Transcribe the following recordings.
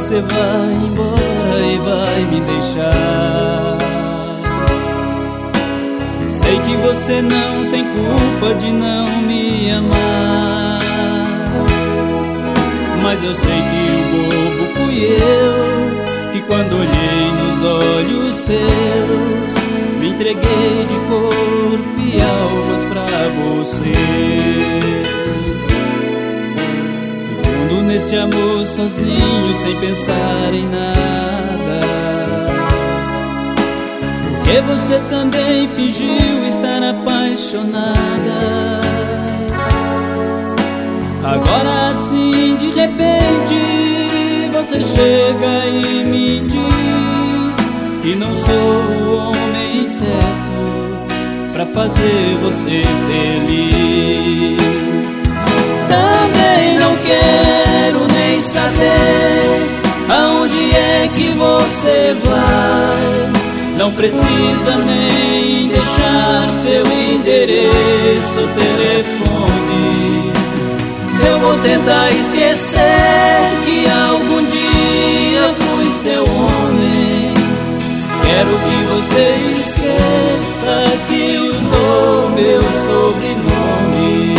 você vai embora e vai me deixar. Sei que você não tem culpa de não me amar, mas eu sei que o bobo fui eu, que quando olhei nos olhos teus, me entreguei de corpo e almas pra você. Fui fundo neste amor sozinho, sem pensar em nada, porque você também fingiu estar apaixonada. Agora assim, de repente, você chega e me diz que não sou o homem certo pra fazer você feliz. Também não quero nem saber aonde é que você vai. Não precisa nem deixar seu endereço, telefone. Eu vou tentar esquecer que algum dia fui seu homem. Quero que você esqueça que usou meu sobrenome.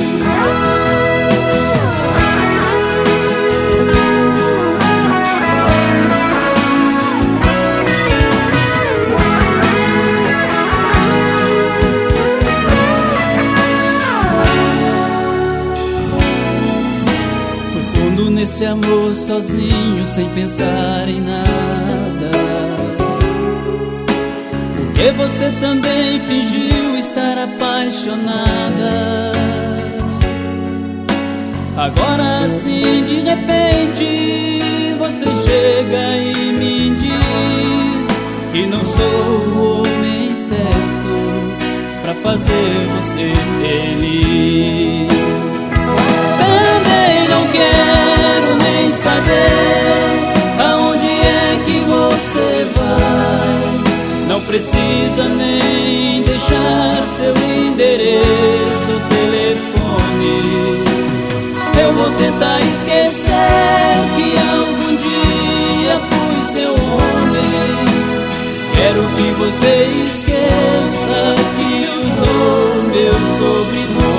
Nesse amor sozinho, sem pensar em nada, porque você também fingiu estar apaixonada. Agora assim, de repente, você chega e me diz que não sou o homem certo pra fazer você feliz. Também não quero nem saber aonde é que você vai. Não precisa nem deixar seu endereço, telefone. Eu vou tentar esquecer que algum dia fui seu homem. Quero que você esqueça que usou meu sobrenome.